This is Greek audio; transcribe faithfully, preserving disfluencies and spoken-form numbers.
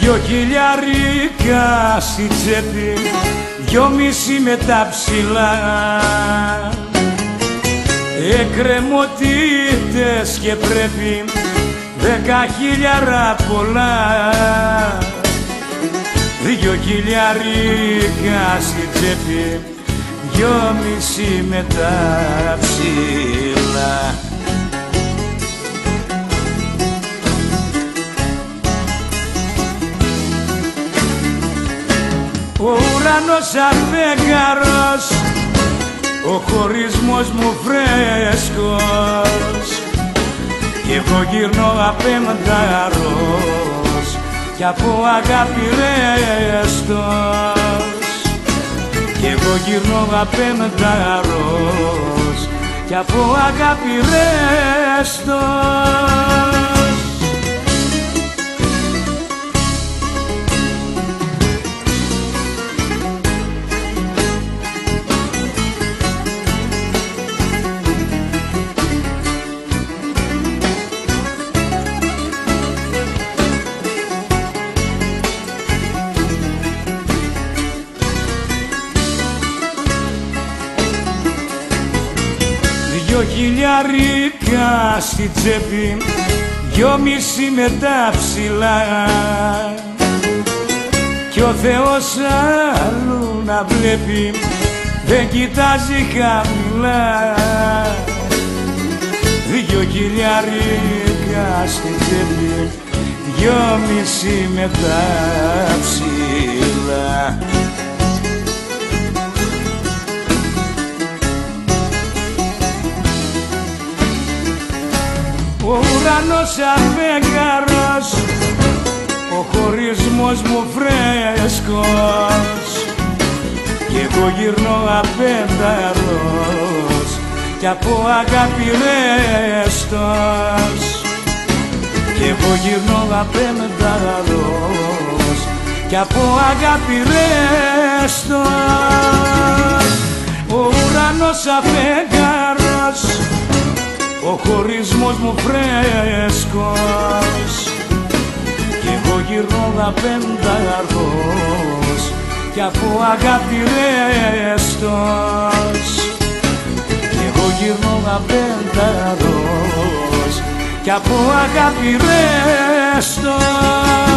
Δυο χιλιάρικα στη τσέπη, δυόμιση με τα ψηλά, εκκρεμωτήτες και πρέπει δέκα χιλιάρα πολλά. Δυο χιλιάρικα στη τσέπη, δυόμιση με τα ψηλά. Ο ουρανός αφέγγαρος, ο χωρισμός μου φρέσκος, κι εγώ γυρνώ απέμνταρος κι από αγάπη ρέστος. Κι εγώ γυρνώ απέμνταρος κι από αγάπη ρέστος. Δυο χιλιάρικα στη τσέπη, δυόμιση με τα ψηλά, κι ο Θεός αλλού να βλέπει δεν κοιτάζει χαμηλά. Δυο χιλιάρικα στη τσέπη, δυόμιση με τα ψηλά. Ο ουρανός αφέγγαρος, ο χωρισμός μου φρέσκος, κι εγώ γυρνώ απένταρος κι από αγάπη ρέστος. Κι εγώ γυρνώ απένταρος κι από αγάπη ρέστος. Ο ουρανός αφέγγαρος, ο χωρισμός μου φρέσκος, κι εγώ γυρνώ απένταρος κι από αγάπη ρέστος. Κι εγώ γυρνώ απένταρος κι από αγάπη ρέστος.